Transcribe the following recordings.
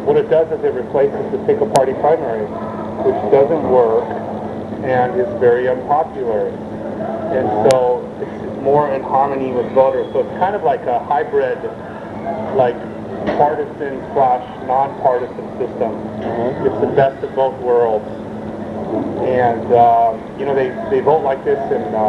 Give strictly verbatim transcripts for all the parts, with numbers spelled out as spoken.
what it does is it replaces the pick-a-party primary, which doesn't work and is very unpopular. And so it's more in harmony with voters. So it's kind of like a hybrid, like partisan slash non-partisan system. Mm-hmm. It's the best of both worlds. And, um, you know, they, they vote like this in uh,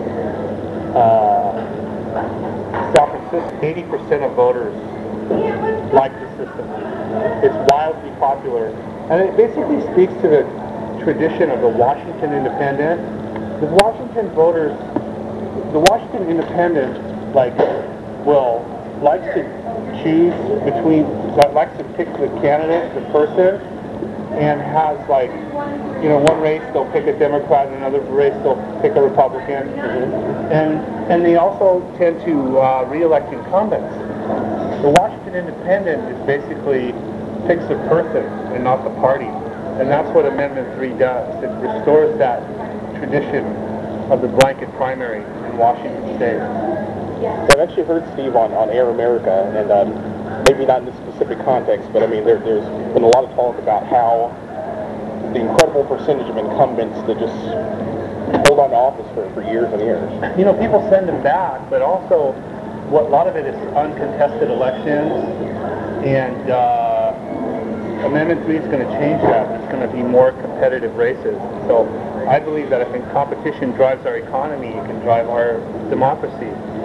uh, San Francisco. eighty percent of voters like the system. It's wildly popular. And it basically speaks to the tradition of the Washington Independent. The Washington voters, the Washington Independent, like, will, likes to choose between, likes to pick the candidate, the person, and has, like, you know, one race they'll pick a Democrat, and another race they'll pick a Republican. Mm-hmm. And and they also tend to uh, re-elect incumbents. The Washington Independent is basically picks a person and not the party. And that's what Amendment three does. It restores that tradition of the blanket primary in Washington State. So I've actually heard Steve on, on Air America, and um, maybe not in this specific context, but I mean, there, there's been a lot of talk about how the incredible percentage of incumbents that just hold on to office for, for years and years. You know, people send them back, but also what, a lot of it is uncontested elections, and uh, Amendment three is going to change that. It's going to be more competitive races. So I believe that if competition drives our economy, it can drive our democracy.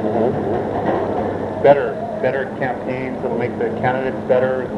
Mm-hmm. Better, better campaigns that'll make the candidates better.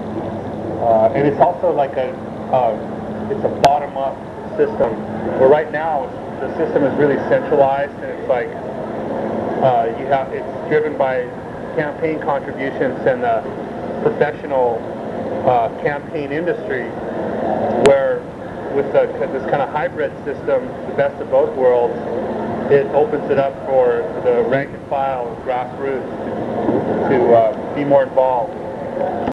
Uh, and it's also like a, uh, it's a bottom-up system. Where right now the system is really centralized, and it's like uh, you have, it's driven by campaign contributions and the professional uh, campaign industry. Where with the, this kind of hybrid system, the best of both worlds, it opens it up for the rank and file grassroots to, to uh, be more involved.